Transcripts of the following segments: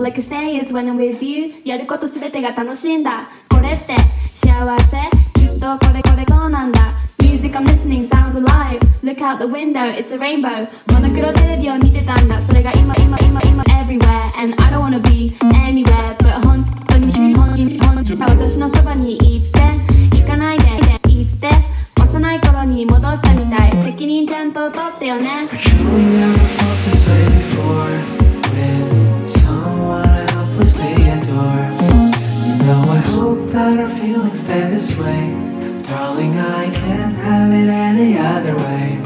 like a stay is when I'm with you やることすべてが楽しいんだこれって幸せきっとこれそうなんだ Music I'm listening sounds alive Look out the window it's a rainbow モノクロテレビを見てたんだそれが今 everywhere And I don't wanna be anywhere But 本当に私のそばにいて行かないで言って幼い頃に戻ったみたい責任ちゃんと取ってよね I truly never felt this way before With someone I helplessly adore You know I hope that our feelings stay this way Darling, I can't have it any other way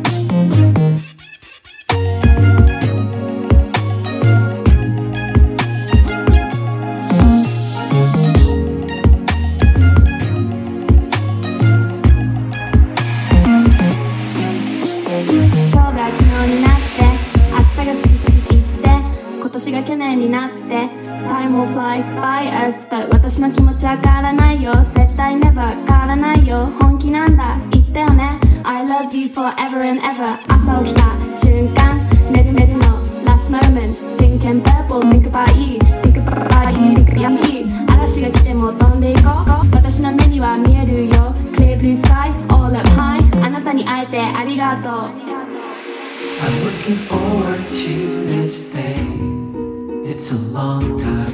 今年が去年になって Time will fly by us But 私の気持ちは変わらないよ絶対 never 変わらないよ本気なんだ言ったよね I love you forever and ever 朝起きた瞬間寝るの Last moment Pink and purple Think about you Think about you Think about you 嵐が来ても飛んでいこう私の目には見えるよ Clear blue sky All up high あなたに会えてありがとう I'm looking forward to this day It's a long time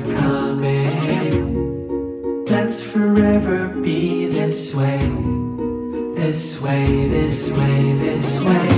coming Let's forever be this way This way, this way, this way